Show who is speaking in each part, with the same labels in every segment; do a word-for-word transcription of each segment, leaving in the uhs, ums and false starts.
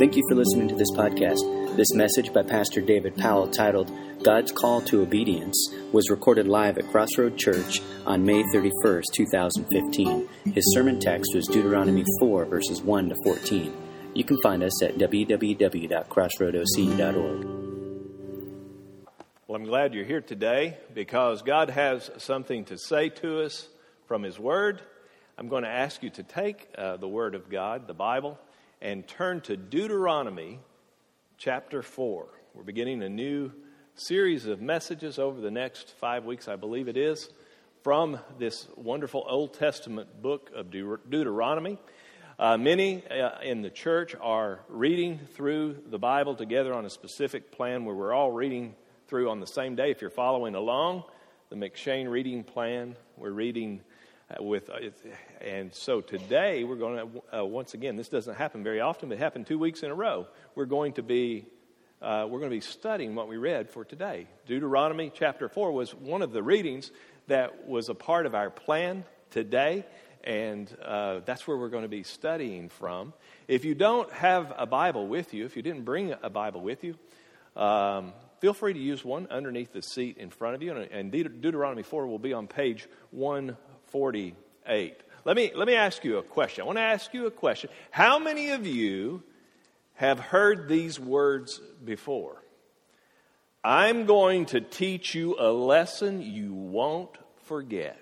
Speaker 1: Thank you for listening to this podcast. This message by Pastor David Powell, titled God's Call to Obedience, was recorded live at Crossroad Church on May thirty-first, twenty fifteen. His sermon text was Deuteronomy four, verses one to fourteen. You can find us at w w w dot crossroad o c dot org.
Speaker 2: Well, I'm glad you're here today because God has something to say to us from His Word. I'm going to ask you to take uh, the Word of God, the Bible, and turn to Deuteronomy chapter four. We're beginning a new series of messages over the next five weeks, I believe it is, from this wonderful Old Testament book of Deut- Deuteronomy. Uh, many uh, in the church are reading through the Bible together on a specific plan where we're all reading through on the same day. If you're following along, the McShane reading plan, we're reading uh, with, uh, and so today we're going to, uh, once again, this doesn't happen very often, but it happened two weeks in a row. We're going to be, uh, we're going to be studying what we read for today. Deuteronomy chapter four was one of the readings that was a part of our plan today. And uh, that's where we're going to be studying from. If you don't have a Bible with you, if you didn't bring a Bible with you, um, feel free to use one underneath the seat in front of you. And Deuteronomy four will be on page one forty-eight. Let me, let me ask you a question. I want to ask you a question. How many of you have heard these words before? I'm going to teach you a lesson you won't forget.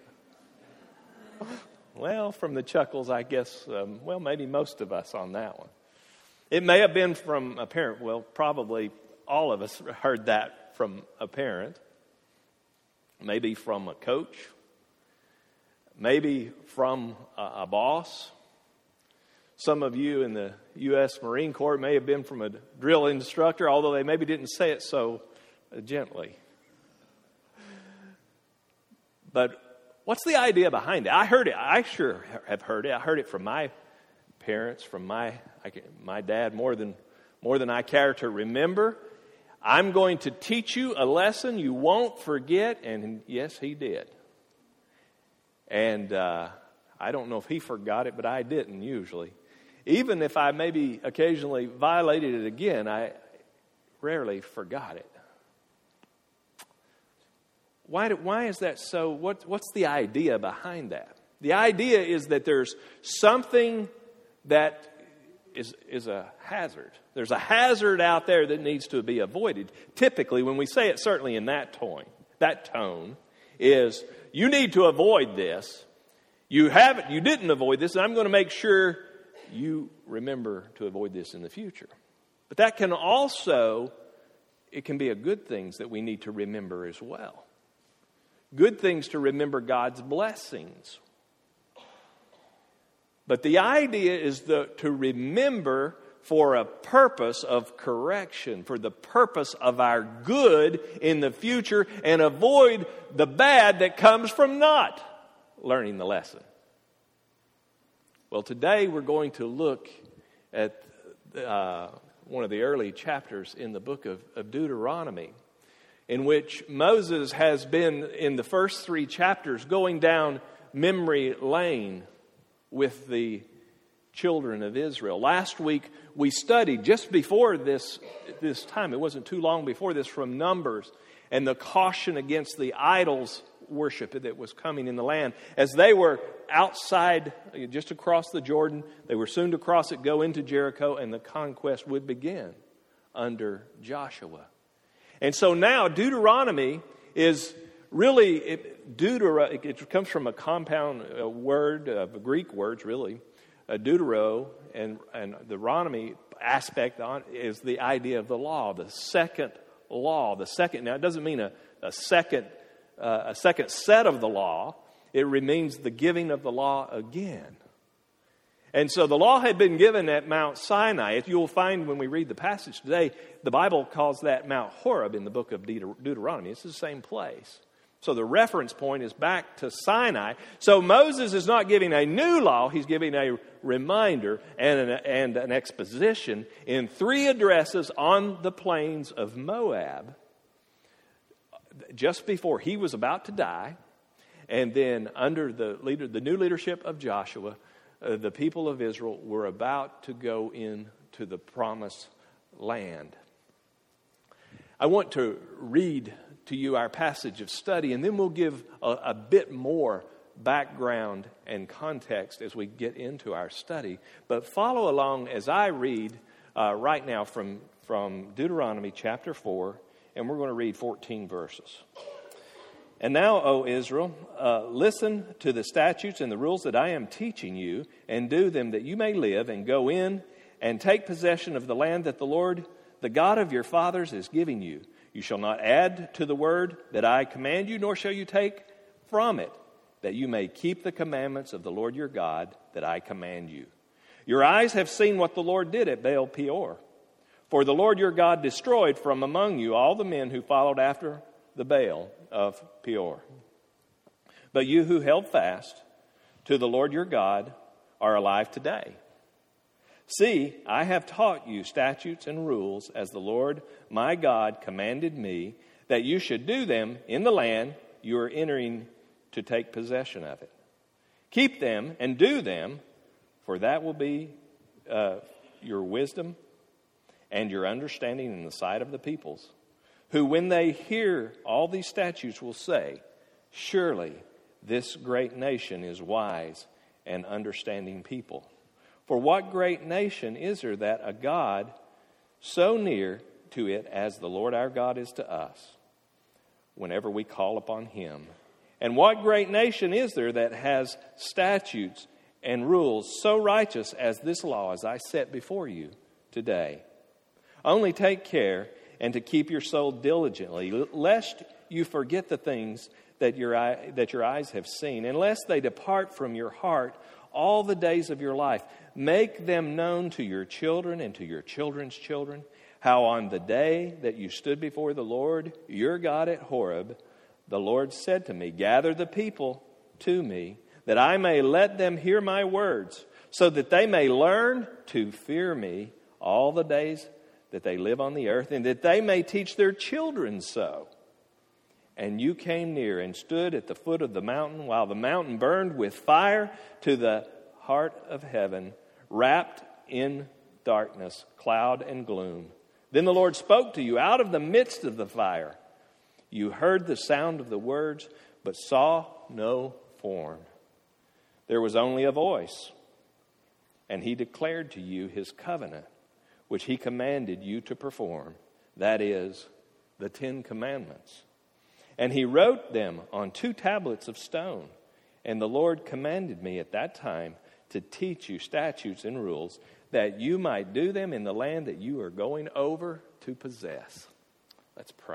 Speaker 2: Well, from the chuckles, I guess, um, well, maybe most of us on that one. It may have been from a parent. Well, probably all of us heard that from a parent. Maybe from a coach. Maybe from a, a boss. Some of you in the U S Marine Corps may have been from a drill instructor, although they maybe didn't say it so uh, gently. But what's the idea behind it? I heard it. I sure have heard it. I heard it from my parents, from my my dad, more than more than I care to remember. I'm going to teach you a lesson you won't forget. And yes, he did. And uh, I don't know if he forgot it, but I didn't usually. Even if I maybe occasionally violated it again, I rarely forgot it. Why, do, why is that so? What, what's the idea behind that? The idea is that there's something that is, is a hazard. There's a hazard out there that needs to be avoided. Typically, when we say it, certainly in that tone, that tone, is you need to avoid this. You haven't, you didn't avoid this, and I'm going to make sure you remember to avoid this in the future. But that can also, it can be a good things that we need to remember as well. Good things to remember God's blessings. But the idea is the, to remember for a purpose of correction, for the purpose of our good in the future, and avoid the bad that comes from not learning the lesson. Well, today we're going to look at uh, one of the early chapters in the book of, of Deuteronomy, in which Moses has been, in the first three chapters, going down memory lane with the children of Israel. Last week, we studied, just before this, this time, it wasn't too long before this, from Numbers, and the caution against the idols worship that was coming in the land. As they were outside, just across the Jordan, they were soon to cross it, go into Jericho, and the conquest would begin under Joshua. And so now Deuteronomy is really, it, deutera, it, it comes from a compound uh, word, uh, Greek words really, uh, deutero, and, and the Deuteronomy aspect on is the idea of the law, the second law. The second, now it doesn't mean a, a second uh, a second set of the law. It means the giving of the law again. And so the law had been given at Mount Sinai. If you'll find when we read the passage today, the Bible calls that Mount Horeb in the book of Deut- Deuteronomy. It's the same place. So the reference point is back to Sinai. So Moses is not giving a new law. He's giving a reminder and an, and an exposition in three addresses on the plains of Moab just before he was about to die. And then under the leader, the new leadership of Joshua, uh, the people of Israel were about to go into to the promised land. I want to read to you our passage of study, and then we'll give a, a bit more background and context as we get into our study. But follow along as I read uh, right now from, from Deuteronomy chapter four, and we're going to read fourteen verses. And now, O Israel, uh, listen to the statutes and the rules that I am teaching you, and do them, that you may live and go in and take possession of the land that the Lord, the God of your fathers, is giving you. You shall not add to the word that I command you, nor shall you take from it, that you may keep the commandments of the Lord your God that I command you. Your eyes have seen what the Lord did at Baal Peor. For the Lord your God destroyed from among you all the men who followed after the Baal of Peor. But you who held fast to the Lord your God are alive today. See, I have taught you statutes and rules as the Lord my God commanded me, that you should do them in the land you are entering to take possession of it. Keep them and do them, for that will be uh, your wisdom and your understanding in the sight of the peoples, who when they hear all these statutes will say, surely this great nation is wise and understanding people. For what great nation is there that a God so near to it as the Lord our God is to us, whenever we call upon him? And what great nation is there that has statutes and rules so righteous as this law as I set before you today? Only take care and to keep your soul diligently, lest you forget the things that your eye, that your eyes have seen, and lest they depart from your heart all the days of your life. Make them known to your children and to your children's children, how on the day that you stood before the Lord your God at Horeb, the Lord said to me, gather the people to me, that I may let them hear my words, so that they may learn to fear me all the days that they live on the earth, and that they may teach their children so. And you came near and stood at the foot of the mountain, while the mountain burned with fire to the heart of heaven, wrapped in darkness, cloud and gloom. Then the Lord spoke to you out of the midst of the fire. You heard the sound of the words, but saw no form. There was only a voice, and he declared to you his covenant, which he commanded you to perform, that is, the Ten Commandments. And he wrote them on two tablets of stone. And the Lord commanded me at that time to teach you statutes and rules, that you might do them in the land that you are going over to possess. Let's pray.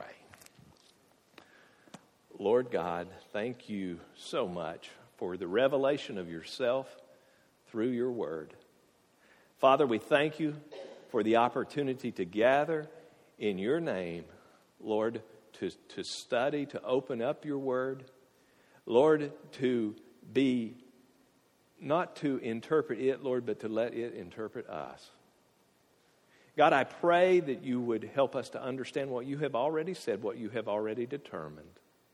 Speaker 2: Lord God, thank you so much for the revelation of yourself through your word. Father, we thank you for the opportunity to gather in your name, Lord, to, to study, to open up your word. Lord, to be, not to interpret it, Lord, but to let it interpret us. God, I pray that you would help us to understand what you have already said, what you have already determined.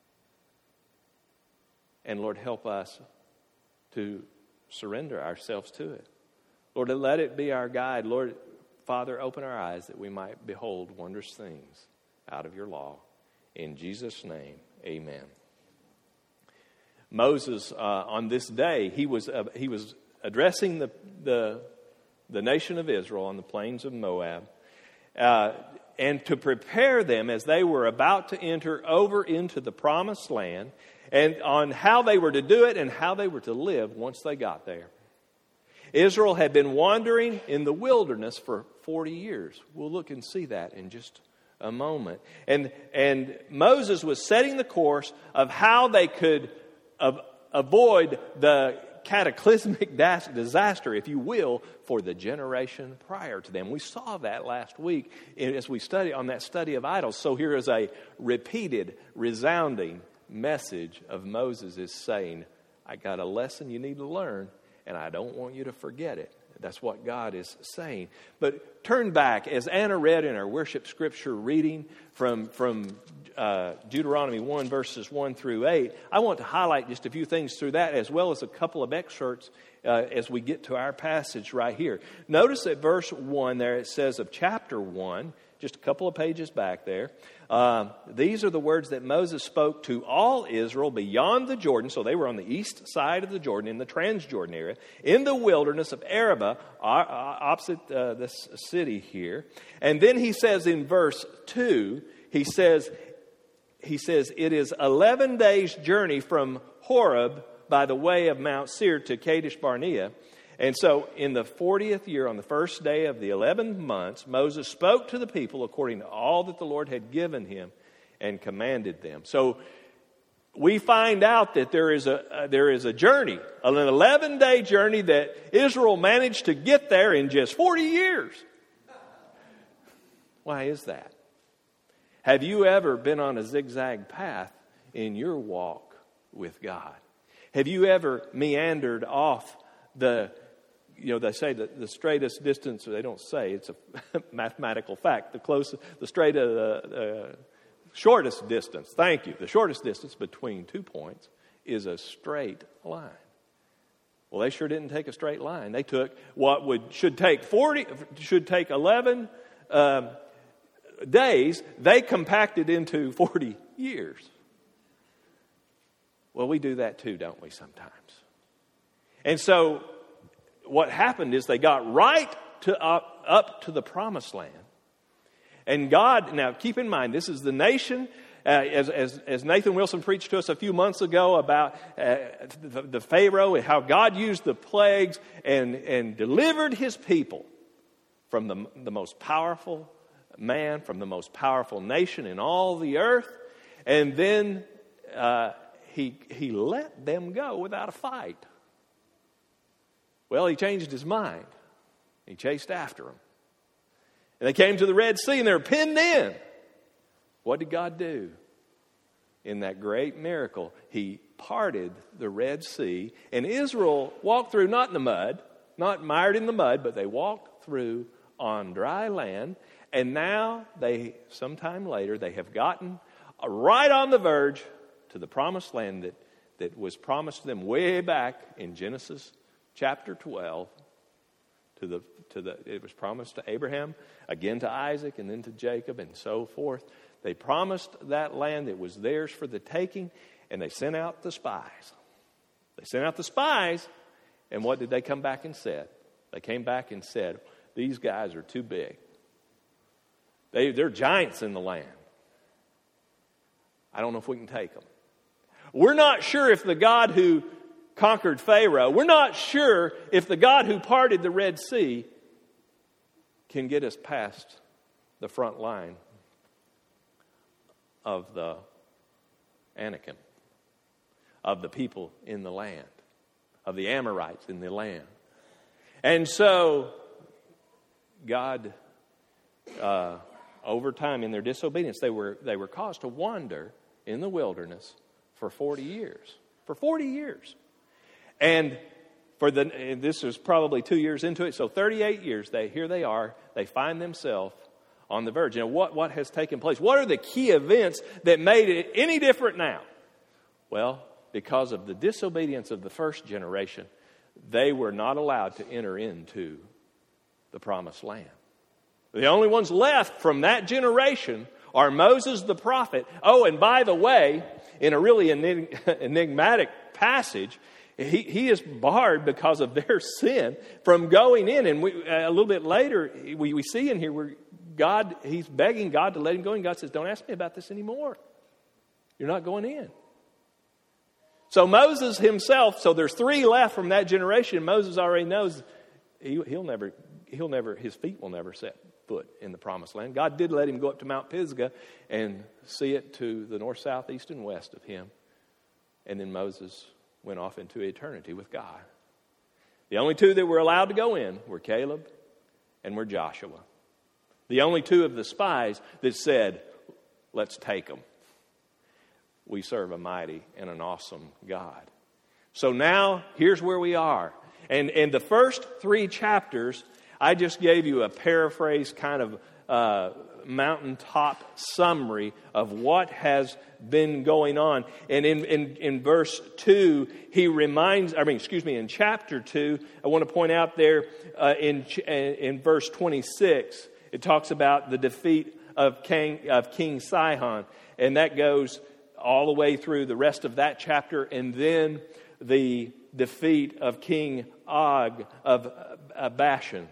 Speaker 2: And Lord, help us to surrender ourselves to it. Lord, let it be our guide. Lord, Father, open our eyes that we might behold wondrous things out of your law. In Jesus' name, amen. Moses, uh, on this day, he was uh, he was addressing the, the the nation of Israel on the plains of Moab, uh, and to prepare them as they were about to enter over into the promised land, and on how they were to do it and how they were to live once they got there. Israel had been wandering in the wilderness for forty years. We'll look and see that in just a moment. And and Moses was setting the course of how they could av- avoid the cataclysmic disaster, if you will, for the generation prior to them. We saw that last week as we studied on that study of idols. So here is a repeated, resounding message of Moses is saying, I got a lesson you need to learn, and I don't want you to forget it. That's what God is saying. But turn back, as Anna read in our worship scripture reading from, from uh, Deuteronomy one, verses one through eight, I want to highlight just a few things through that, as well as a couple of excerpts uh, as we get to our passage right here. Notice that verse one there, it says of chapter one, just a couple of pages back there, uh, these are the words that Moses spoke to all Israel beyond the Jordan. So they were on the east side of the Jordan, in the Transjordan area, in the wilderness of Arabah, opposite uh, this city here. And then he says in verse two, he says, he says, it is eleven days' journey from Horeb by the way of Mount Seir to Kadesh Barnea. And so in the fortieth year, on the first day of the eleventh month, Moses spoke to the people according to all that the Lord had given him and commanded them. So we find out that there is a uh, there is a journey, an eleven-day journey that Israel managed to get there in just forty years. Why is that? Have you ever been on a zigzag path in your walk with God? Have you ever meandered off the, you know, they say that the straightest distance, or they don't say, it's a mathematical fact, the closest, the straight, uh, uh, shortest distance, thank you, the shortest distance between two points is a straight line. Well, they sure didn't take a straight line. They took what would should take forty, should take eleven um, days, they compacted into forty years. Well, we do that too, don't we, sometimes? And so what happened is they got right to up, up to the promised land. And God, now keep in mind, this is the nation, uh, as, as, as Nathan Wilson preached to us a few months ago about uh, the, the Pharaoh and how God used the plagues and, and delivered his people from the, the most powerful man, from the most powerful nation in all the earth. And then uh, he, he let them go without a fight. Well, he changed his mind. He chased after them. And they came to the Red Sea and they were pinned in. What did God do? In that great miracle, he parted the Red Sea. And Israel walked through, not in the mud, not mired in the mud, but they walked through on dry land. And now they, sometime later, they have gotten right on the verge to the promised land that, that was promised to them way back in Genesis chapter twelve. To the, to the, it was promised to Abraham, again to Isaac, and then to Jacob, and so forth. They promised that land. It was theirs for the taking, and they sent out the spies. They sent out the spies, and what did they come back and said? They came back and said, these guys are too big. They, they're giants in the land. I don't know if we can take them. We're not sure if the God who conquered Pharaoh, we're not sure if the God who parted the Red Sea can get us past the front line of the Anakim, of the people in the land, of the Amorites in the land. And so God, uh, over time in their disobedience, they were they were caused to wander in the wilderness for forty years. For forty years. And for the and this is probably two years into it, so thirty-eight years, they here they are, they find themselves on the verge. Now, what, what has taken place? What are the key events that made it any different now? Well, because of the disobedience of the first generation, they were not allowed to enter into the promised land. The only ones left from that generation are Moses the prophet. Oh, and by the way, in a really enigmatic passage, He, he is barred because of their sin from going in. And we, uh, a little bit later, we, we see in here where God, he's begging God to let him go. And God says, don't ask me about this anymore. You're not going in. So Moses himself, so there's three left from that generation. Moses already knows he, he'll never, he'll never, his feet will never set foot in the promised land. God did let him go up to Mount Pisgah and see it to the north, south, east, and west of him. And then Moses went off into eternity with God. The only two that were allowed to go in were Caleb and were Joshua. The only two of the spies that said, let's take them. We serve a mighty and an awesome God. So now, here's where we are. And, and the first three chapters, I just gave you a paraphrase kind of uh, mountaintop summary of what has been going on. And in, in, in verse two, he reminds, I mean, excuse me, in chapter two, I want to point out there uh, in, in verse twenty-six, it talks about the defeat of King, of King Sihon. And that goes all the way through the rest of that chapter. And then the defeat of King Og of uh, Bashan.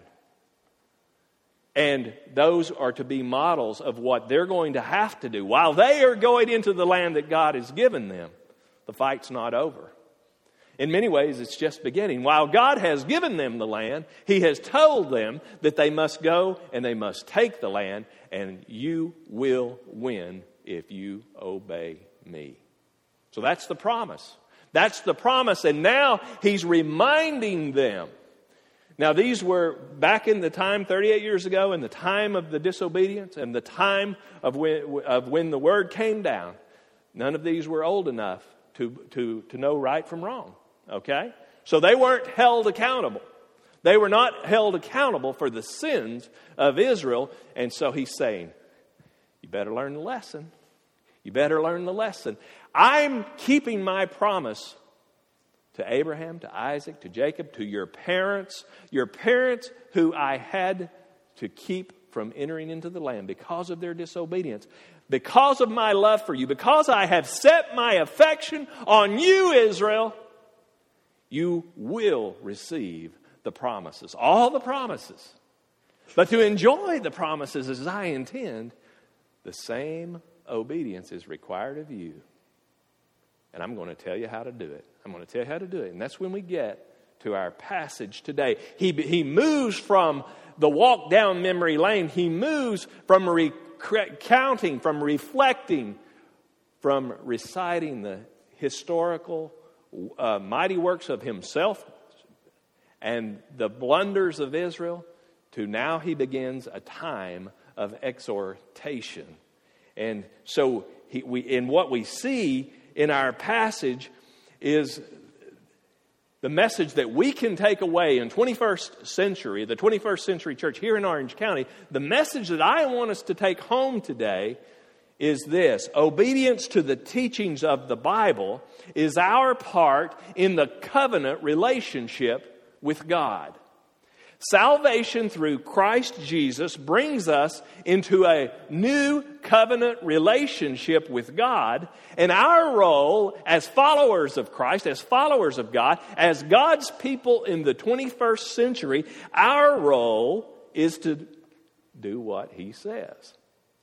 Speaker 2: And those are to be models of what they're going to have to do. While they are going into the land that God has given them, the fight's not over. In many ways, it's just beginning. While God has given them the land, He has told them that they must go and they must take the land, and you will win if you obey me. So that's the promise. That's the promise, and now He's reminding them. Now, these were back in the time, thirty-eight years ago, in the time of the disobedience and the time of when, of when the word came down. None of these were old enough to, to, to know right from wrong, okay? So they weren't held accountable. They were not held accountable for the sins of Israel, and so He's saying, you better learn the lesson. You better learn the lesson. I'm keeping my promise to Abraham, to Isaac, to Jacob, to your parents, your parents who I had to keep from entering into the land because of their disobedience, because of my love for you, because I have set my affection on you, Israel, you will receive the promises, all the promises. But to enjoy the promises as I intend, the same obedience is required of you. And I'm going to tell you how to do it. I'm going to tell you how to do it. And that's when we get to our passage today. He, he moves from the walk down memory lane. He moves from recounting, from reflecting, from reciting the historical uh, mighty works of Himself and the blunders of Israel, to now he begins a time of exhortation. And so he, we, in what we see in our passage is the message that we can take away in twenty-first century, the twenty-first century church here in Orange County. The message that I want us to take home today is this: obedience to the teachings of the Bible is our part in the covenant relationship with God. Salvation through Christ Jesus brings us into a new covenant relationship with God, and our role as followers of Christ, as followers of God, as God's people in the twenty-first century, our role is to do what He says.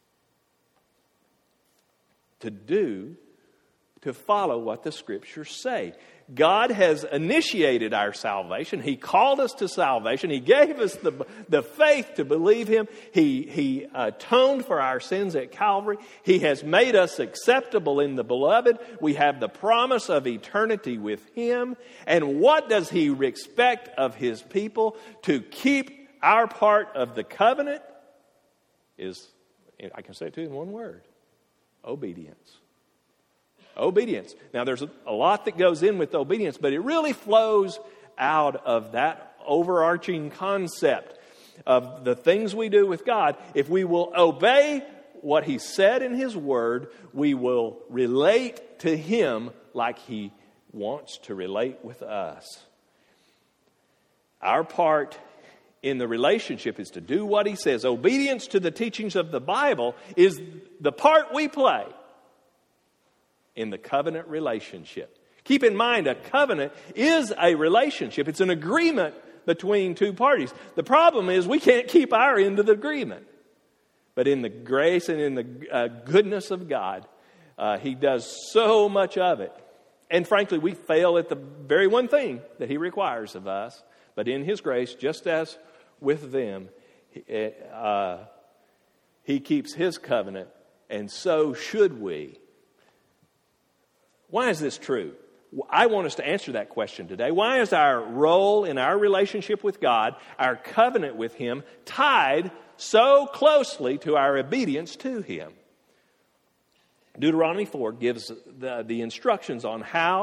Speaker 2: To do, to follow what the Scriptures say. God has initiated our salvation. He called us to salvation. He gave us the, the faith to believe Him. He, he atoned for our sins at Calvary. He has made us acceptable in the Beloved. We have the promise of eternity with Him. And what does He expect of His people? To keep our part of the covenant is, I can say it too in one word: obedience. Obedience. Now, there's a, a lot that goes in with obedience, but it really flows out of that overarching concept of the things we do with God. If we will obey what He said in His Word, we will relate to Him like He wants to relate with us. Our part in the relationship is to do what He says. Obedience to the teachings of the Bible is the part we play in the covenant relationship. Keep in mind, a covenant is a relationship. It's an agreement between two parties. The problem is we can't keep our end of the agreement. But in the grace and in the uh, goodness of God, uh, He does so much of it. And frankly, we fail at the very one thing that He requires of us. But in His grace, just as with them, uh, He keeps His covenant, and so should we. Why is this true? I want us to answer that question today. Why is our role in our relationship with God, our covenant with Him, tied so closely to our obedience to Him? Deuteronomy four gives the, the instructions on how to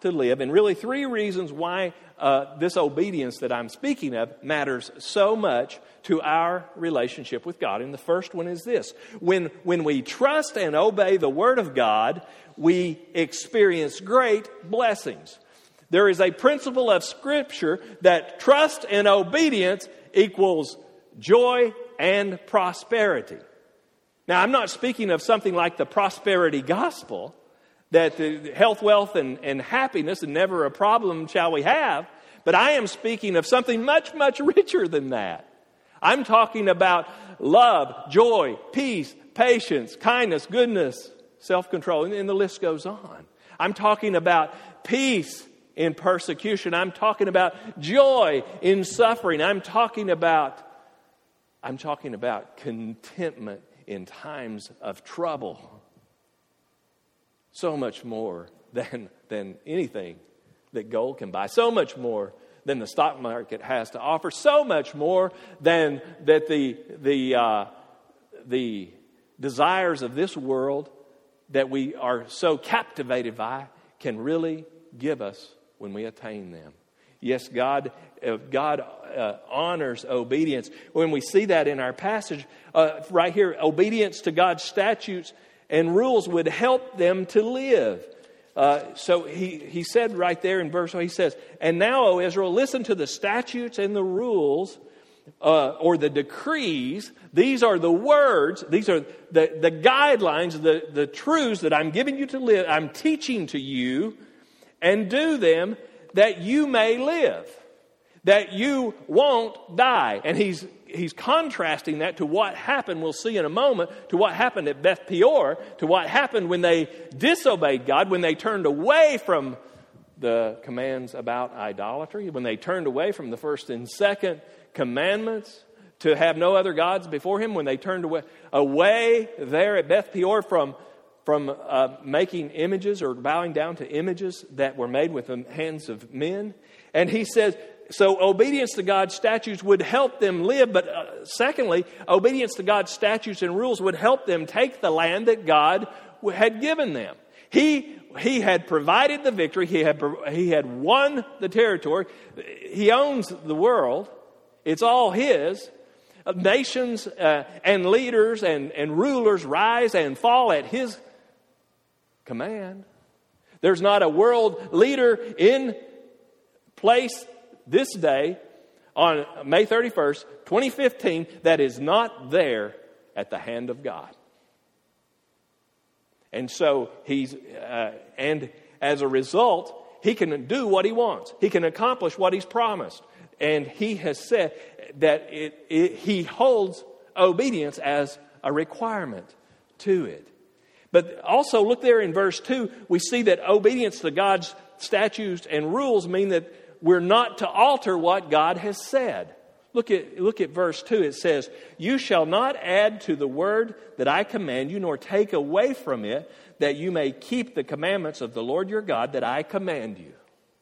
Speaker 2: to live, and really three reasons why uh, this obedience that I'm speaking of matters so much to our relationship with God. And the first one is this. When, when we trust and obey the Word of God, we experience great blessings. There is a principle of Scripture that trust and obedience equals joy and prosperity. Now, I'm not speaking of something like the prosperity gospel, that the health, wealth, and, and happiness and never a problem shall we have, but I am speaking of something much, much richer than that. I'm talking about love, joy, peace, patience, kindness, goodness, self-control, and, and the list goes on. I'm talking about peace in persecution. I'm talking about joy in suffering. I'm talking about, I'm talking about contentment in times of trouble. So much more than, than anything that gold can buy. So much more than the stock market has to offer. So much more than that the the uh, the desires of this world that we are so captivated by can really give us when we attain them. Yes, God uh, God uh, honors obedience. When we see that in our passage uh, right here, obedience to God's statutes and rules would help them to live. Uh, so he, he said right there in verse one, he says, "And now, O Israel, listen to the statutes and the rules uh, or the decrees. These are the words, these are the, the guidelines, the, the truths that I'm giving you to live. I'm teaching to you, and do them that you may live, that you won't die." And he's He's contrasting that to what happened, we'll see in a moment, to what happened at Beth Peor, to what happened when they disobeyed God, when they turned away from the commands about idolatry, when they turned away from the first and second commandments to have no other gods before Him, when they turned away, away there at Beth Peor from, from uh, making images or bowing down to images that were made with the hands of men. And he says, so obedience to God's statutes would help them live, but uh, secondly, obedience to God's statutes and rules would help them take the land that God had given them. He he had provided the victory. He had he had won the territory. He owns the world. It's all His. Nations uh, and leaders and, and rulers rise and fall at His command. There's not a world leader in place this day, on May thirty-first, twenty fifteen, that is not there at the hand of God. And so he's, uh, and as a result, he can do what he wants. He can accomplish what he's promised. And he has said that it, it, he holds obedience as a requirement to it. But also look there in verse two, we see that obedience to God's statutes and rules mean that we're not to alter what God has said. Look at, look at verse two. It says, "You shall not add to the word that I command you, nor take away from it, that you may keep the commandments of the Lord your God that I command you."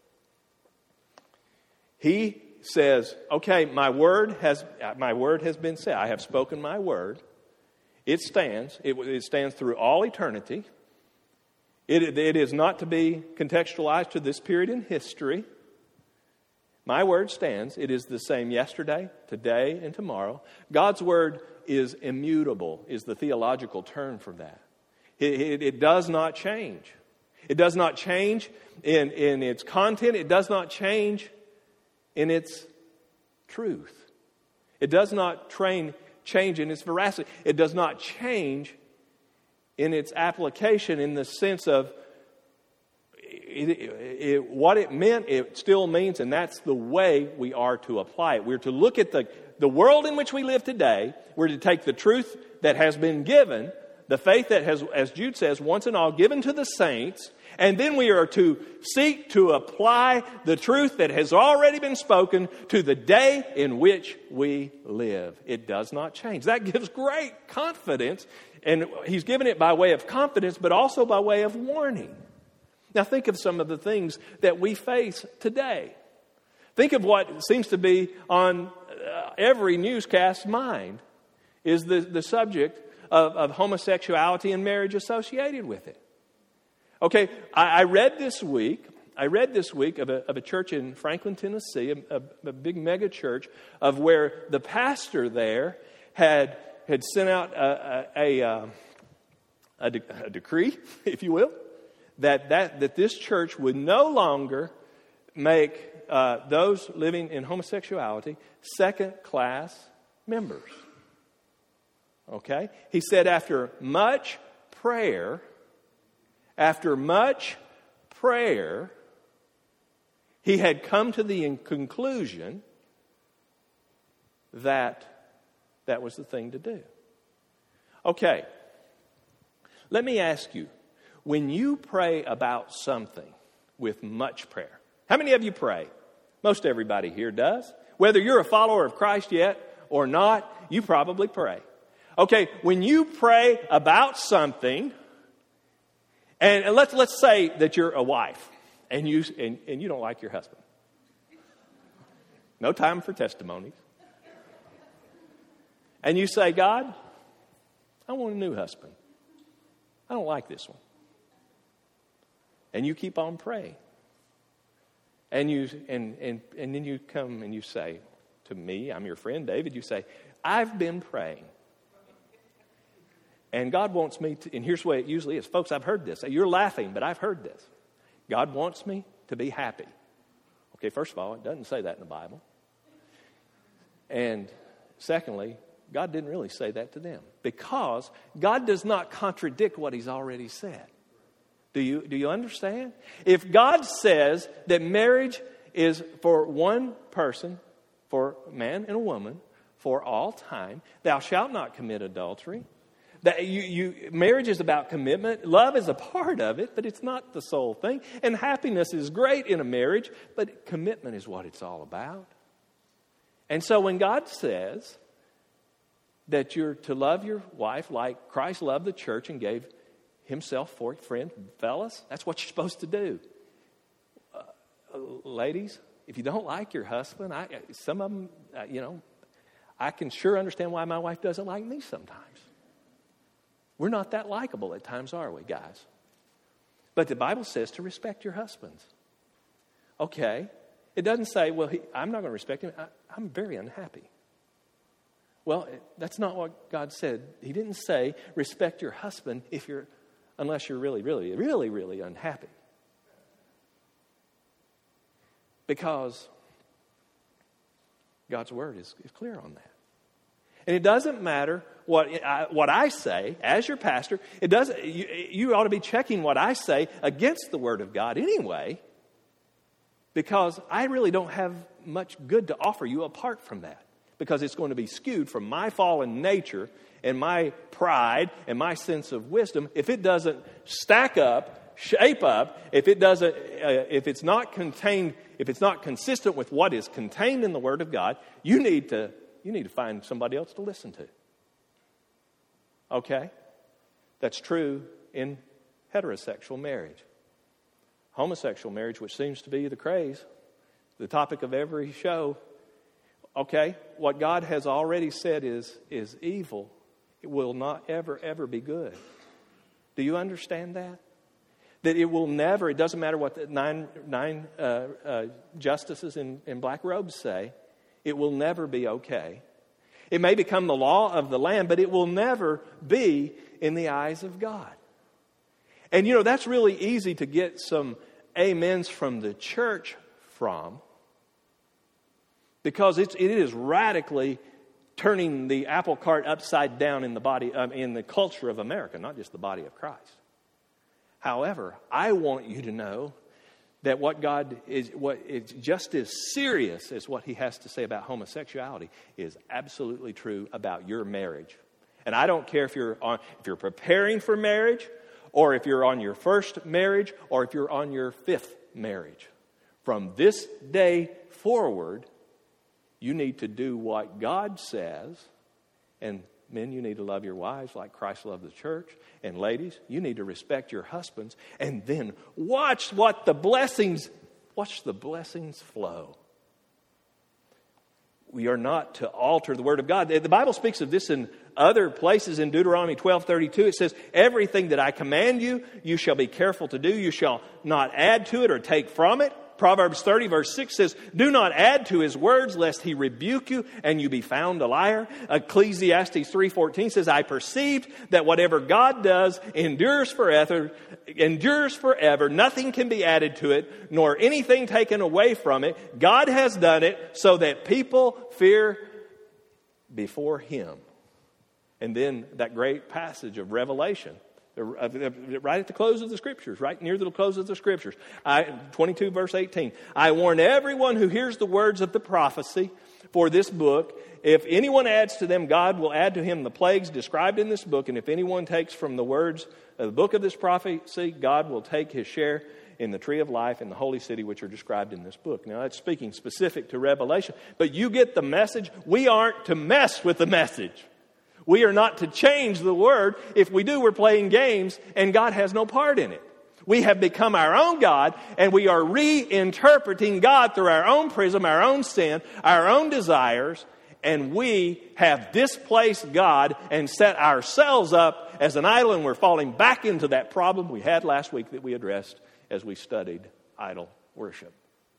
Speaker 2: He says, okay, my word has my word has been said. I have spoken my word. It stands. It, it stands through all eternity. It, it is not to be contextualized to this period in history. My word stands. It is the same yesterday, today, and tomorrow. God's word is immutable, is the theological term for that. It, it, it does not change. It does not change in, in its content. It does not change in its truth. It does not train, change in its veracity. It does not change in its application in the sense of It, it, what it meant, it still means, and that's the way we are to apply it. We're to look at the, the world in which we live today. We're to take the truth that has been given, the faith that has, as Jude says, once and all given to the saints, and then we are to seek to apply the truth that has already been spoken to the day in which we live. It does not change. That gives great confidence, and he's given it by way of confidence, but also by way of warning. Now think of some of the things that we face today. Think of what seems to be on uh, every newscast's mind is the, the subject of, of homosexuality and marriage associated with it. Okay, I, I read this week I read this week of a, of a church in Franklin, Tennessee, a, a, a big mega church, of where the pastor there had had sent out a a, a, a, de- a decree, if you will, that, that, that this church would no longer make uh, those living in homosexuality second-class members. Okay? He said after much prayer, after much prayer, he had come to the conclusion that that was the thing to do. Okay, let me ask you, when you pray about something with much prayer, how many of you pray? Most everybody here does. Whether you're a follower of Christ yet or not, you probably pray. Okay, when you pray about something, and let's let's say that you're a wife and you and, and you don't like your husband. No time for testimonies. And you say, God, I want a new husband. I don't like this one. And you keep on praying. And you and, and, and then you come and you say to me, I'm your friend David, you say, I've been praying. And God wants me to, and here's the way it usually is. Folks, I've heard this. You're laughing, but I've heard this. God wants me to be happy. Okay, first of all, it doesn't say that in the Bible. And secondly, God didn't really say that to them. Because God does not contradict what He's already said. Do you, do you understand? If God says that marriage is for one person, for a man and a woman, for all time, thou shalt not commit adultery. That you, you, marriage is about commitment. Love is a part of it, but it's not the sole thing. And happiness is great in a marriage, but commitment is what it's all about. And so when God says that you're to love your wife like Christ loved the church and gave Himself for it, friend, fellas, that's what you're supposed to do. Uh, ladies, if you don't like your husband, I, some of them, uh, you know, I can sure understand why my wife doesn't like me sometimes. We're not that likable at times, are we, guys? But the Bible says to respect your husbands. Okay. It doesn't say, well, he, I'm not going to respect him. I, I'm very unhappy. Well, it, that's not what God said. He didn't say respect your husband if you're, unless you're really, really, really, really unhappy. Because God's word is, is clear on that. And it doesn't matter what I, what I say as your pastor. It doesn't. You, you ought to be checking what I say against the Word of God anyway, because I really don't have much good to offer you apart from that, because it's going to be skewed from my fallen nature and my pride and my sense of wisdom. If it doesn't stack up, shape up, if it doesn't, uh, if it's not contained, if it's not consistent with what is contained in the Word of God, you need to. You need to find somebody else to listen to. Okay? That's true in heterosexual marriage. Homosexual marriage, which seems to be the craze, the topic of every show. Okay? What God has already said is, is evil. It will not ever, ever be good. Do you understand that? That it will never, it doesn't matter what the nine, nine uh, uh, justices in, in black robes say, it will never be okay. It may become the law of the land, but it will never be in the eyes of God. And you know, that's really easy to get some amens from the church from, because it's, it is radically turning the apple cart upside down in the body, um, in the culture of America, not just the body of Christ. However, I want you to know that what God is, what is just as serious as what He has to say about homosexuality is absolutely true about your marriage. And I don't care if you're on, if you're preparing for marriage, or if you're on your first marriage, or if you're on your fifth marriage. From this day forward, you need to do what God says. And men, you need to love your wives like Christ loved the church. And ladies, you need to respect your husbands. And then watch what the blessings, watch the blessings flow. we are not to alter the Word of God. The Bible speaks of this in other places. In Deuteronomy twelve thirty-two, it says, everything that I command you, you shall be careful to do. You shall not add to it or take from it. Proverbs thirty verse six says, do not add to his words lest he rebuke you and you be found a liar. Ecclesiastes three fourteen says, I perceived that whatever God does endures forever, endures forever. Nothing can be added to it, nor anything taken away from it. God has done it so that people fear before him. And then that great passage of Revelation, right at the close of the Scriptures, right near the close of the Scriptures. I, twenty-two verse eighteen. I warn everyone who hears the words of the prophecy for this book. If anyone adds to them, God will add to him the plagues described in this book. And if anyone takes from the words of the book of this prophecy, God will take his share in the tree of life and the holy city which are described in this book. Now that's speaking specific to Revelation. But you get the message. We aren't to mess with the message. We are not to change the Word. If we do, we're playing games, and God has no part in it. We have become our own God, and we are reinterpreting God through our own prism, our own sin, our own desires, and we have displaced God and set ourselves up as an idol, and we're falling back into that problem we had last week that we addressed as we studied idol worship.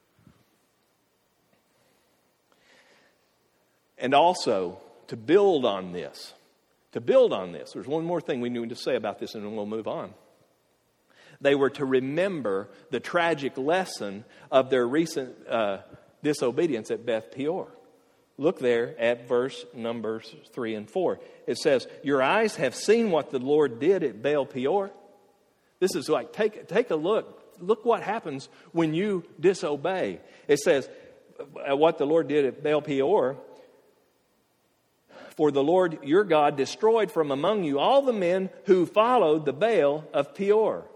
Speaker 2: And also, to build on this, to build on this, there's one more thing we need to say about this and then we'll move on. They were to remember the tragic lesson of their recent uh, disobedience at Beth Peor. Look there at verse numbers three and four. It says, your eyes have seen what the Lord did at Baal Peor. This is like, take, take a look. Look what happens when you disobey. It says, what the Lord did at Baal Peor. For the Lord your God destroyed from among you all the men who followed the Baal of Peor.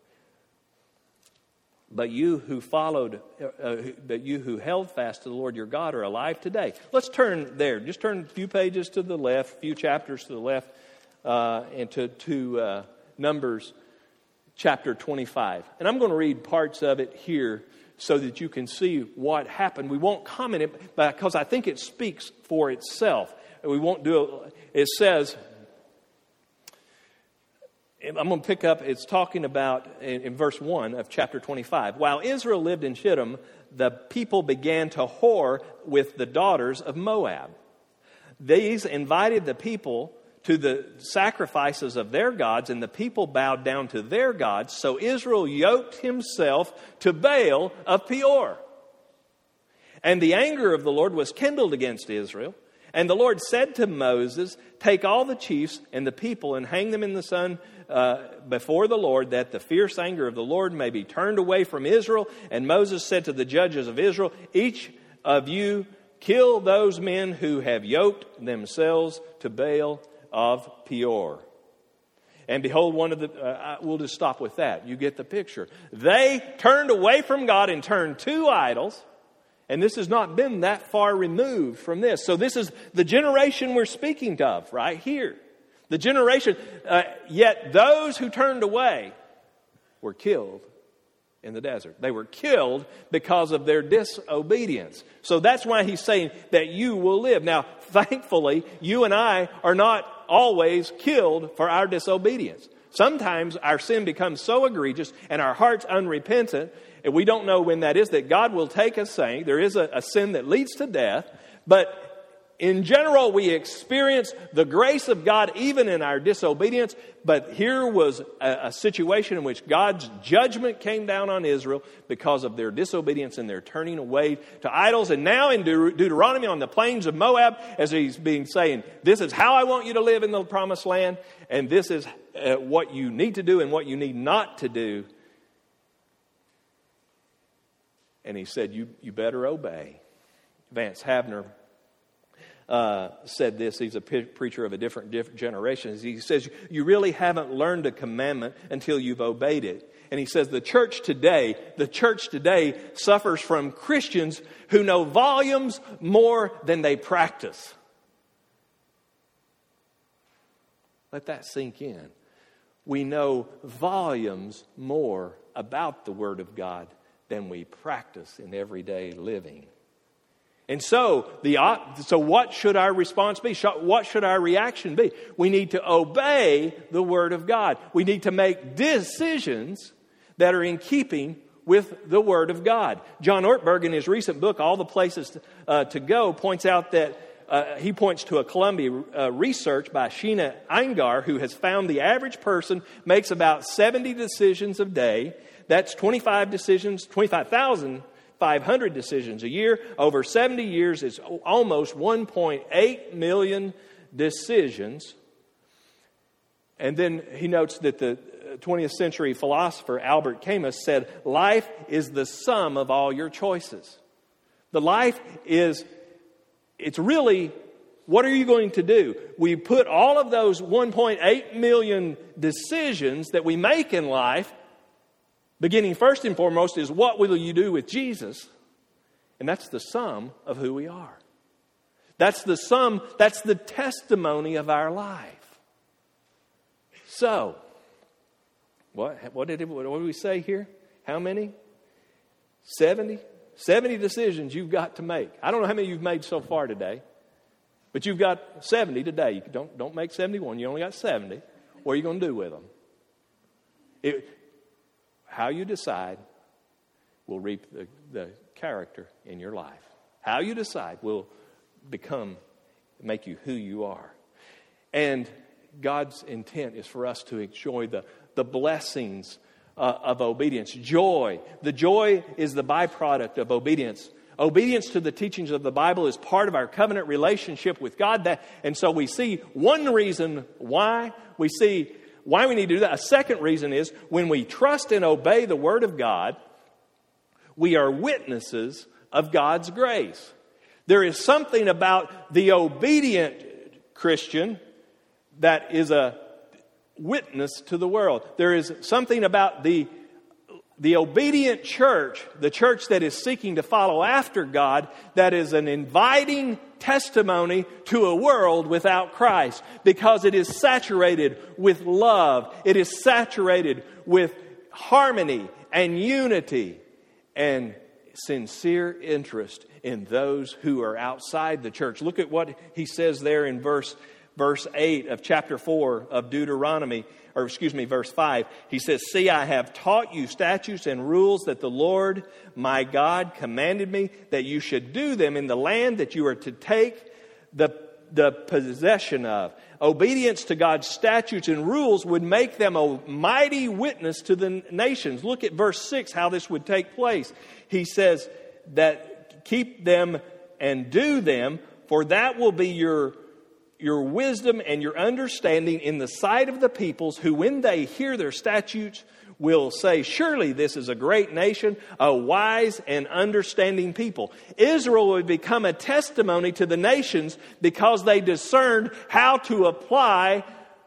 Speaker 2: But you who followed, uh, but you who held fast to the Lord your God are alive today. Let's turn there. Just turn a few pages to the left, a few chapters to the left, uh, and to, to uh, Numbers chapter twenty-five. And I'm going to read parts of it here so that you can see what happened. We won't comment it because I think it speaks for itself. We won't do it. It says, I'm going to pick up, it's talking about in, in verse one of chapter twenty-five. While Israel lived in Shittim, the people began to whore with the daughters of Moab. These invited the people to the sacrifices of their gods, and the people bowed down to their gods. So Israel yoked himself to Baal of Peor. And the anger of the Lord was kindled against Israel. And the Lord said to Moses, take all the chiefs and the people and hang them in the sun uh, before the Lord, that the fierce anger of the Lord may be turned away from Israel. And Moses said to the judges of Israel, each of you kill those men who have yoked themselves to Baal of Peor. And behold, one of the, uh, we'll just stop with that. You get the picture. They turned away from God and turned to idols. And this has not been that far removed from this. So this is the generation we're speaking of right here. The generation, uh, yet those who turned away were killed in the desert. They were killed because of their disobedience. So that's why he's saying that you will live. Now, thankfully, you and I are not always killed for our disobedience. Sometimes our sin becomes so egregious and our heart's unrepentant, and we don't know when that is, that God will take us saying there is a, a sin that leads to death. But in general, we experience the grace of God even in our disobedience. But here was a, a situation in which God's judgment came down on Israel because of their disobedience and their turning away to idols. And now in Deut- Deuteronomy on the plains of Moab, as he's being saying, this is how I want you to live in the promised land. And this is uh, what you need to do and what you need not to do. And he said, you, you better obey. Vance Havner uh, said this. He's a pe- preacher of a different, different generation. He says, you really haven't learned a commandment until you've obeyed it. And he says, the church today, the church today suffers from Christians who know volumes more than they practice. Let that sink in. We know volumes more about the Word of God than we practice in everyday living. And so, the so what should our response be? What should our reaction be? We need to obey the Word of God. We need to make decisions that are in keeping with the Word of God. John Ortberg, in his recent book, All the Places to, uh, to Go, points out that uh, he points to a Columbia uh, research by Sheena Iyengar, who has found the average person makes about seventy decisions a day. That's twenty-five decisions, twenty-five thousand five hundred decisions a year. Over seventy years, it's almost one point eight million decisions. And then he notes that the twentieth century philosopher Albert Camus said, life is the sum of all your choices. The life is, it's really, what are you going to do? We put all of those one point eight million decisions that we make in life, beginning first and foremost is what will you do with Jesus? And that's the sum of who we are. That's the sum, that's the testimony of our life. So, what, what, did, it, what did we say here? How many? seventy? seventy decisions you've got to make. I don't know how many you've made so far today, but you've got seventy today. You don't, don't make seventy-one. You only got seventy. What are you going to do with them? It, How you decide will reap the, the character in your life. How you decide will become, make you who you are. And God's intent is for us to enjoy the, the blessings uh, of obedience. Joy. The joy is the byproduct of obedience. Obedience to the teachings of the Bible is part of our covenant relationship with God. That, and so we see one reason why we see Why we need to do that. A second reason is when we trust and obey the Word of God, we are witnesses of God's grace. There is something about the obedient Christian that is a witness to the world. There is something about the, the obedient church, the church that is seeking to follow after God, that is an inviting testimony to a world without Christ, because it is saturated with love. It is saturated with harmony and unity and sincere interest in those who are outside the church. Look at what he says there in verse verse eight of chapter four of Deuteronomy, or excuse me, verse five. He says, "See, I have taught you statutes and rules that the Lord my God commanded me, that you should do them in the land that you are to take the, the possession of." Obedience to God's statutes and rules would make them a mighty witness to the nations. Look at verse six, how this would take place. He says that keep them and do them, for that will be your your wisdom and your understanding in the sight of the peoples, who when they hear their statutes will say, surely this is a great nation, a wise and understanding people. Israel would become a testimony to the nations because they discerned how to apply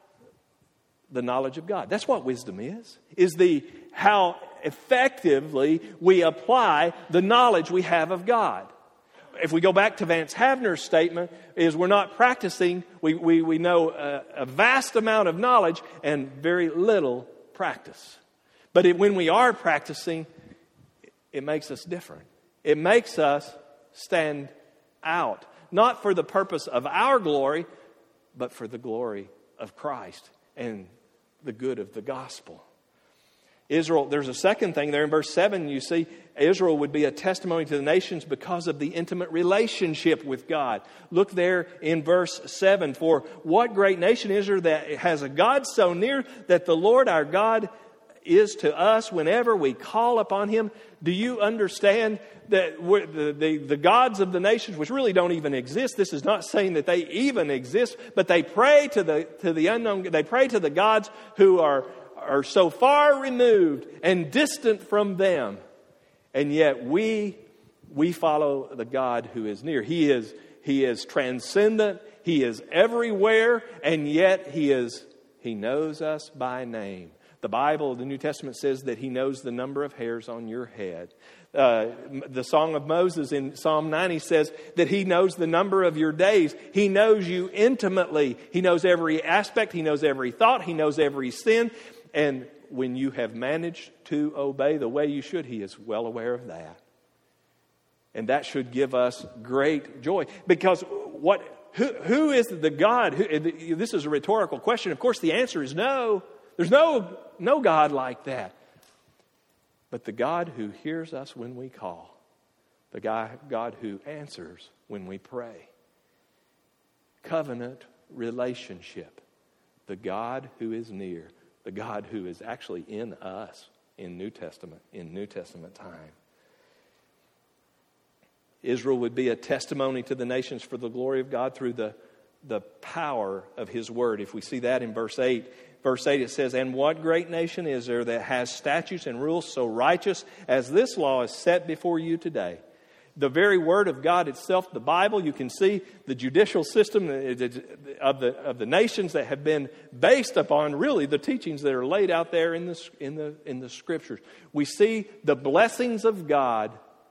Speaker 2: the knowledge of God. That's what wisdom is, is the how effectively we apply the knowledge we have of God. If we go back to Vance Havner's statement, is we're not practicing, we, we, we know a, a vast amount of knowledge and very little practice. But it, when we are practicing, it makes us different. It makes us stand out, not for the purpose of our glory, but for the glory of Christ and the good of the gospel. Israel, there's a second thing there in verse seven, you see, Israel would be a testimony to the nations because of the intimate relationship with God. Look there in verse seven, for what great nation is there that has a God so near that the Lord our God is to us whenever we call upon Him? Do you understand that the, the, the gods of the nations, which really don't even exist, this is not saying that they even exist, but they pray to the, to the unknown, they pray to the gods who are are so far removed and distant from them. And yet we we follow the God who is near. He is He is transcendent. He is everywhere, and yet He is He knows us by name. The Bible, the New Testament says that He knows the number of hairs on your head. Uh, the Song of Moses in Psalm ninety says that He knows the number of your days. He knows you intimately. He knows every aspect. He knows every thought. He knows every sin. And when you have managed to obey the way you should, He is well aware of that. And that should give us great joy. Because what who, who is the God? Who, this is a rhetorical question. Of course, the answer is no. There's no, no God like that. But the God who hears us when we call. The God, God who answers when we pray. Covenant relationship. The God who is near. The God who is actually in us in New Testament, in New Testament time. Israel would be a testimony to the nations for the glory of God through the, the power of His Word. If we see that in verse eight, verse eight it says, "And what great nation is there that has statutes and rules so righteous as this law is set before you today?" The very Word of God itself, the Bible, you can see the judicial system of the of the nations that have been based upon really the teachings that are laid out there in the in the in the Scriptures. We see the blessings of God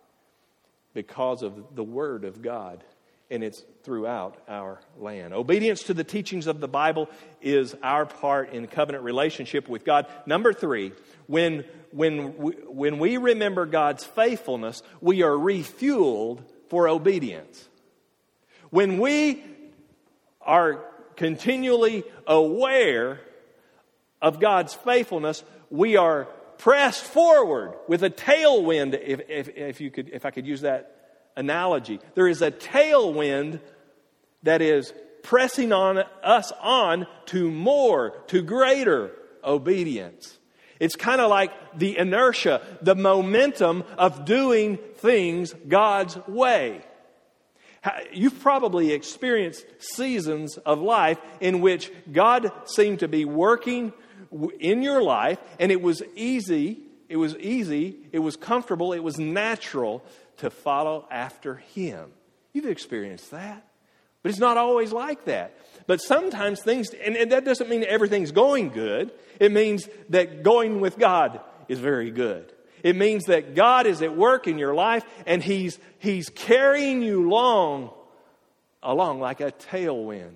Speaker 2: because of the Word of God, and it's throughout our land. Obedience to the teachings of the Bible is our part in covenant relationship with God. Number three, when when we, when we remember God's faithfulness, we are refueled for obedience. When we are continually aware of God's faithfulness, we are pressed forward with a tailwind, if, if, if you could, if I could use that analogy. There is a tailwind that is pressing on us on to more, to greater obedience. It's kind of like the inertia, the momentum of doing things God's way. You've probably experienced seasons of life in which God seemed to be working in your life, and it was easy, it was easy, it was comfortable, it was natural to follow after Him. You've experienced that. But it's not always like that. But sometimes things, and, and that doesn't mean everything's going good. It means that going with God is very good. It means that God is at work in your life, and He's He's carrying you along, along like a tailwind,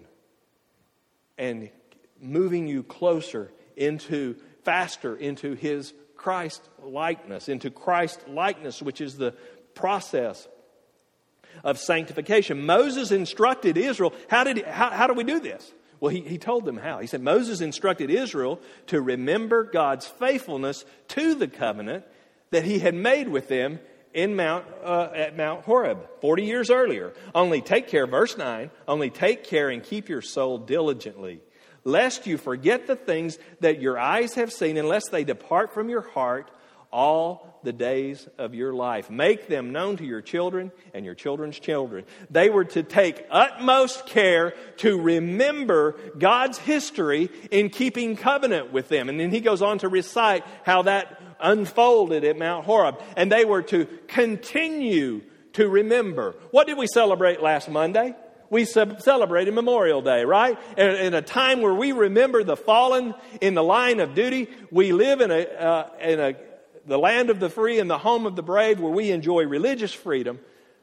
Speaker 2: and moving you closer into, faster into His Christ likeness, into Christ likeness, which is the process of sanctification. Moses instructed Israel. How did he, how, how do we do this? Well, he, he told them how. He said, Moses instructed Israel to remember God's faithfulness to the covenant that He had made with them in Mount uh, at Mount Horeb forty years earlier. Only take care, verse nine, only take care and keep your soul diligently, lest you forget the things that your eyes have seen, unless they depart from your heart all the days of your life. Make them known to your children and your children's children. They were to take utmost care to remember God's history in keeping covenant with them. And then he goes on to recite how that unfolded at Mount Horeb. And they were to continue to remember. What did we celebrate last Monday? We celebrated Memorial Day, right? In a time where we remember the fallen in the line of duty. We live in a uh, in a the land of the free and the home of the brave, where we enjoy religious freedom.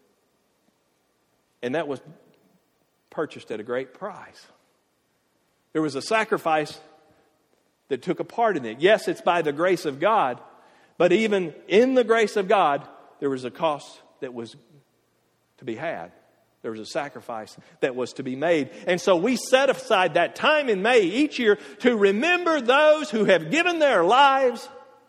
Speaker 2: And that was purchased at a great price. There was a sacrifice that took a part in it. Yes, it's by the grace of God, but even in the grace of God, there was a cost that was to be had. There was a sacrifice that was to be made. And so we set aside that time in May each year to remember those who have given their lives.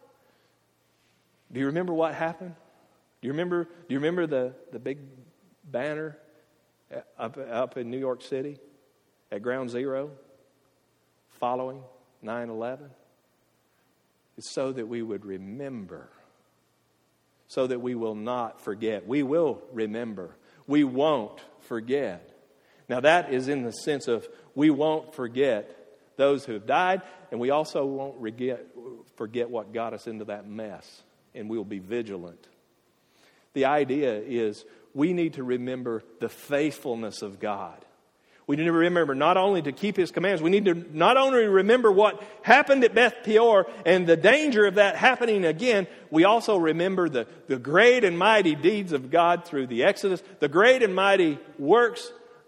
Speaker 2: Do you remember what happened? Do you remember, do you remember the, the big banner up, up in New York City at Ground Zero following nine eleven? It's so that we would remember, so that we will not forget. We will remember. We won't forget. Now that is in the sense of we won't forget those who have died, and we also won't forget, forget what got us into that mess. And we'll be vigilant. The idea is we need to remember the faithfulness of God. We need to remember not only to keep His commands, we need to not only remember what happened at Beth Peor and the danger of that happening again, we also remember the, the great and mighty deeds of God through the Exodus, the great and mighty works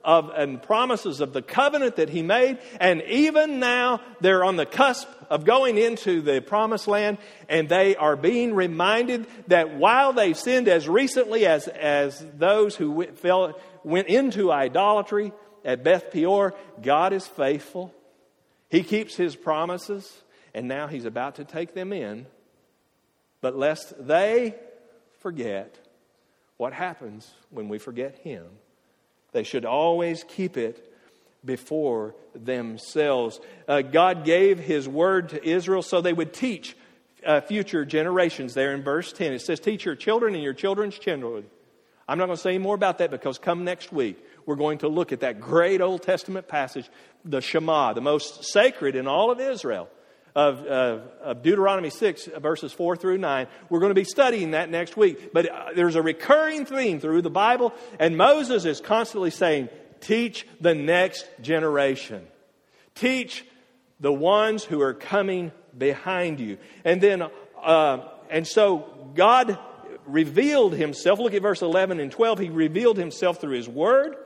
Speaker 2: of and promises of the covenant that He made. And even now, they're on the cusp of going into the promised land, and they are being reminded that while they've sinned as recently as, as those who went, fell, went into idolatry at Beth Peor, God is faithful. He keeps His promises, and now He's about to take them in. But lest they forget what happens when we forget Him, they should always keep it before themselves. Uh, God gave His word to Israel so they would teach uh, future generations. There in verse ten, it says, teach your children and your children's children. I'm not going to say any more about that because come next week, we're going to look at that great Old Testament passage, the Shema, the most sacred in all of Israel, of, uh, of Deuteronomy six, verses four through nine. We're going to be studying that next week. But uh, there's a recurring theme through the Bible, and Moses is constantly saying, teach the next generation. Teach the ones who are coming behind you. And then, uh, and so God revealed Himself. Look at verse eleven and twelve. He revealed Himself through His word.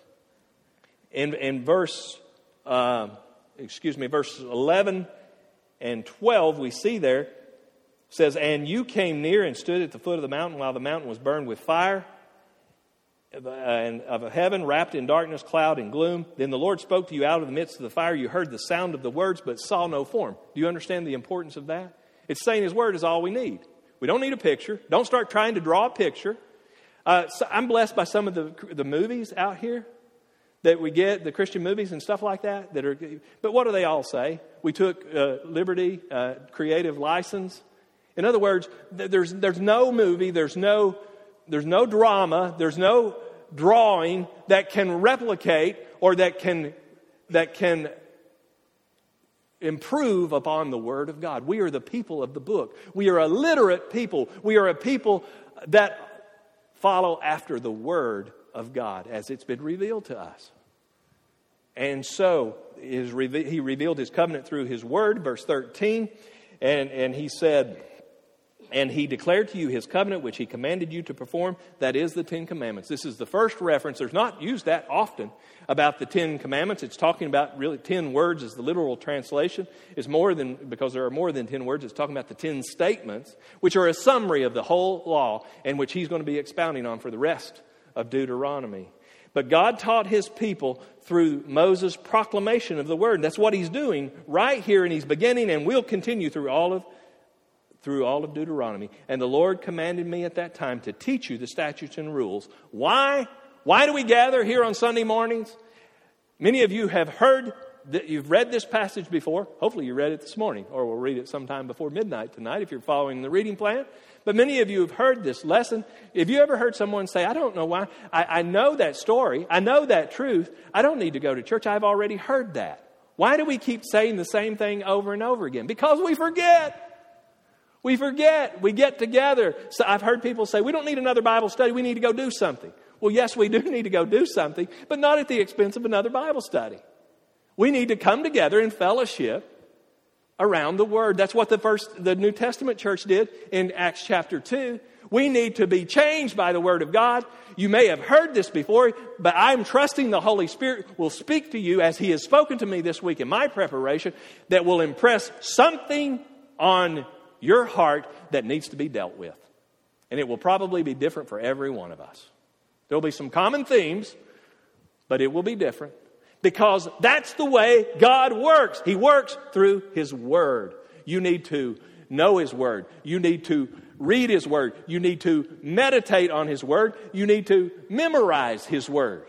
Speaker 2: In, in verse, uh, excuse me, verse eleven and twelve, we see there, says, and you came near and stood at the foot of the mountain while the mountain was burned with fire, and of heaven wrapped in darkness, cloud, and gloom. Then the Lord spoke to you out of the midst of the fire. You heard the sound of the words, but saw no form. Do you understand the importance of that? It's saying His word is all we need. We don't need a picture. Don't start trying to draw a picture. Uh, so I'm blessed by some of the the movies out here that we get, the Christian movies and stuff like that. That are, but what do they all say? We took uh, liberty, uh, creative license. In other words, there's there's no movie, there's no there's no drama, there's no drawing that can replicate or that can that can improve upon the Word of God. We are the people of the book. We are a literate people. We are a people that follow after the Word of God as it's been revealed to us. And so is He revealed His covenant through His Word, verse thirteen, and, and He said, and He declared to you His covenant, which He commanded you to perform. That is the Ten Commandments. This is the first reference. There's not used that often about the Ten Commandments. It's talking about really ten words is the literal translation. It's more than, because there are more than ten words. It's talking about the ten statements, which are a summary of the whole law, and which He's going to be expounding on for the rest of Deuteronomy. But God taught His people through Moses' proclamation of the Word. That's what He's doing right here, and He's beginning and will continue through all of through all of Deuteronomy. And the Lord commanded me at that time to teach you the statutes and rules. Why? Why do we gather here on Sunday mornings? Many of you have heard that you've read this passage before. Hopefully you read it this morning, or we'll read it sometime before midnight tonight if you're following the reading plan. But many of you have heard this lesson. Have you ever heard someone say, I don't know why, I, I know that story, I know that truth, I don't need to go to church, I've already heard that. Why do we keep saying the same thing over and over again? Because we forget. We forget. We get together. So I've heard people say, we don't need another Bible study, we need to go do something. Well, yes, we do need to go do something, but not at the expense of another Bible study. We need to come together in fellowship around the Word. That's what the first, the New Testament church did in Acts chapter two. We need to be changed by the Word of God. You may have heard this before, but I'm trusting the Holy Spirit will speak to you as He has spoken to me this week in my preparation that will impress something on your heart that needs to be dealt with. And it will probably be different for every one of us. There will be some common themes, but it will be different. Because that's the way God works. He works through His Word. You need to know His Word. You need to read His Word. You need to meditate on His Word. You need to memorize His Word.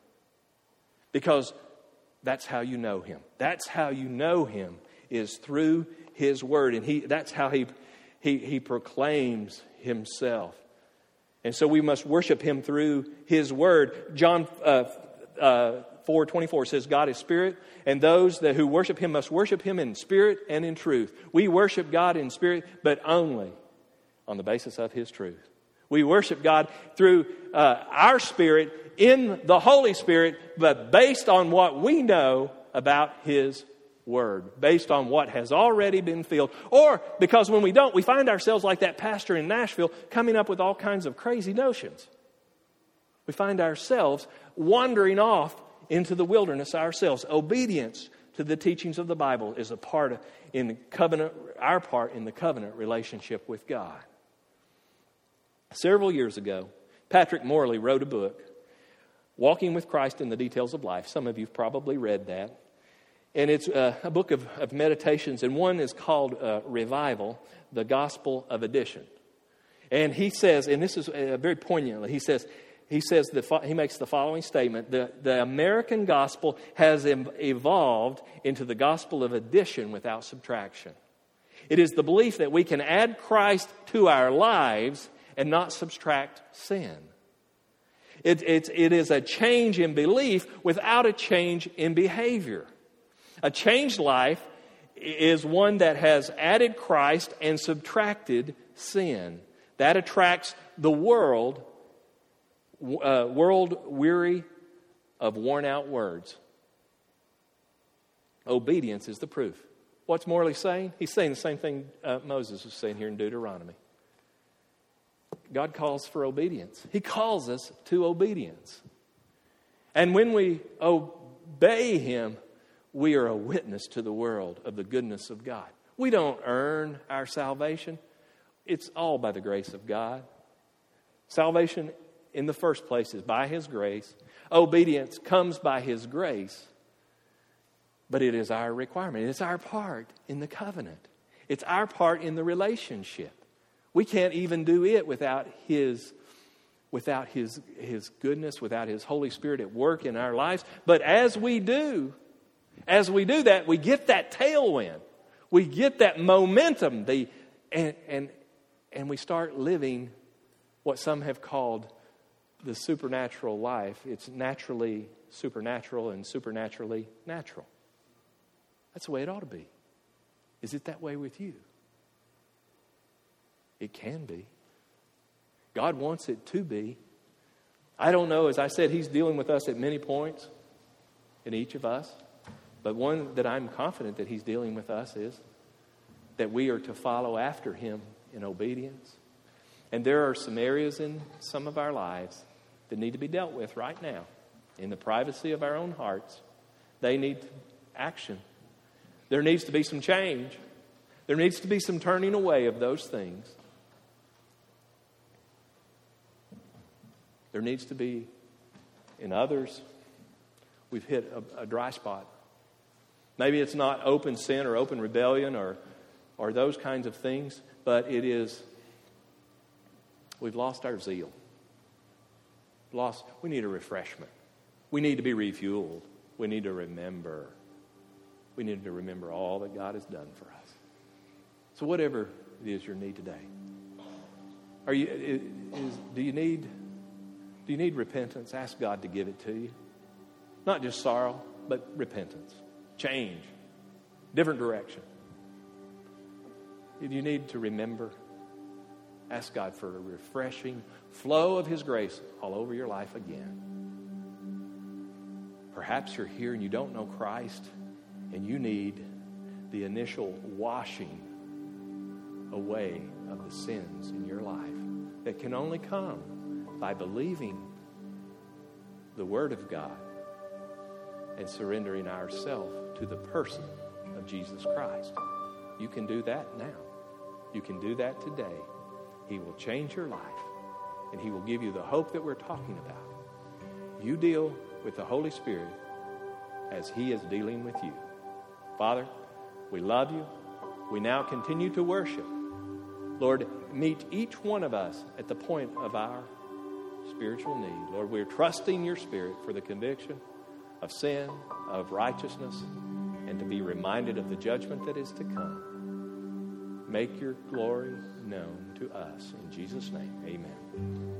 Speaker 2: Because that's how you know Him. That's how you know Him, is through His Word. And he that's how he, he, he proclaims Himself. And so we must worship Him through His Word. John uh, uh, four twenty-four says, God is spirit, and those that who worship Him must worship Him in spirit and in truth. We worship God in spirit, but only on the basis of His truth. We worship God through uh, our spirit in the Holy Spirit, but based on what we know about His Word, based on what has already been filled. Or because when we don't, we find ourselves like that pastor in Nashville coming up with all kinds of crazy notions. We find ourselves wandering off into the wilderness ourselves. Obedience to the teachings of the Bible is a part of, in the covenant, our part in the covenant relationship with God. Several years ago, Patrick Morley wrote a book, Walking with Christ in the Details of Life. Some of you have probably read that. And it's a, a book of, of meditations, and one is called uh, Revival, the Gospel of Addition. And he says, and this is uh, very poignantly, he says, he says the, he makes the following statement: the, the American gospel has em- evolved into the gospel of addition without subtraction. It is the belief that we can add Christ to our lives and not subtract sin. It, it, it is a change in belief without a change in behavior. A changed life is one that has added Christ and subtracted sin. That attracts the world, uh, world weary of worn-out words. Obedience is the proof. What's Morley saying? He's saying the same thing uh, Moses was saying here in Deuteronomy. God calls for obedience. He calls us to obedience. And when we obey Him, we are a witness to the world of the goodness of God. We don't earn our salvation. It's all by the grace of God. Salvation, in the first place, is by His grace. Obedience comes by His grace. But it is our requirement. It's our part in the covenant. It's our part in the relationship. We can't even do it without His, without His, His goodness, without His Holy Spirit at work in our lives. But as we do, as we do that, we get that tailwind. We get that momentum. The, and, and, and we start living what some have called the supernatural life. It's naturally supernatural and supernaturally natural. That's the way it ought to be. Is it that way with you? It can be. God wants it to be. I don't know. As I said, He's dealing with us at many points in each of us. But one that I'm confident that He's dealing with us is that we are to follow after Him in obedience. And there are some areas in some of our lives that need to be dealt with right now in the privacy of our own hearts. They need action. There needs to be some change. There needs to be some turning away of those things. There needs to be, in others, we've hit a, a dry spot. Maybe it's not open sin or open rebellion or, or those kinds of things, but it is, we've lost our zeal. Lost, we need a refreshment. We need to be refueled. We need to remember. We need to remember all that God has done for us. So whatever it is your need today, are you? Is, do you need? Do you need repentance? Ask God to give it to you. Not just sorrow, but repentance, change, different direction. Do you need to remember? Ask God for a refreshing flow of His grace all over your life again. Perhaps you're here and you don't know Christ, and you need the initial washing away of the sins in your life that can only come by believing the Word of God and surrendering ourselves to the person of Jesus Christ. You can do that now. You can do that today. He will change your life, and He will give you the hope that we're talking about. You deal with the Holy Spirit as He is dealing with you. Father, we love You. We now continue to worship. Lord, meet each one of us at the point of our spiritual need. Lord, we're trusting Your Spirit for the conviction of sin, of righteousness, and to be reminded of the judgment that is to come. Make Your glory known to us. In Jesus' name, amen.